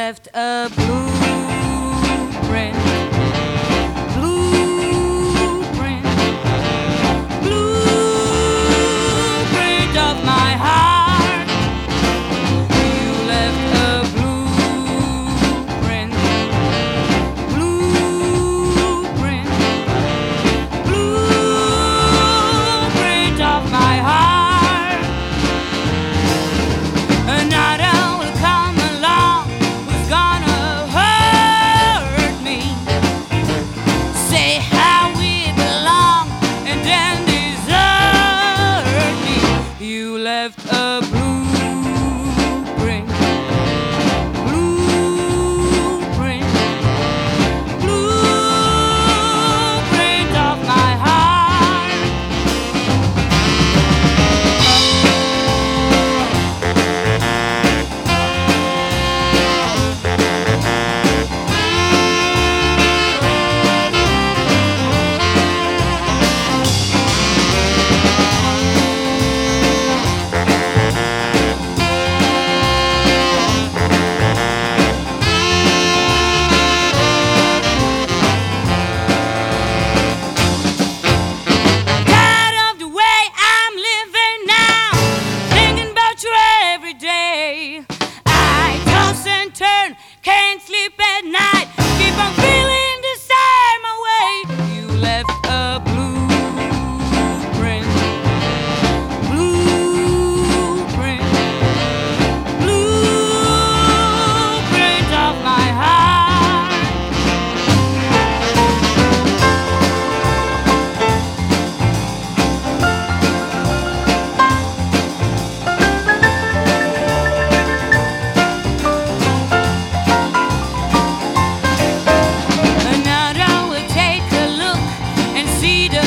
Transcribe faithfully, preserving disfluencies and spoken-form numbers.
left a blueprint, blueprint, blueprint of my heart. You left a blueprint, blueprint, blueprint of my heart. Another will come along who's gonna hurt me, say how we belong, and then desert me. You left a blueprint, blueprint, blueprint of my heart. Tired of the way I'm living now, thinking about you every day. I toss and turn, can't sleep at night, keep on feeling the same way. You left a blueprint, blueprint, blueprint of my heart. Another will take a look and see the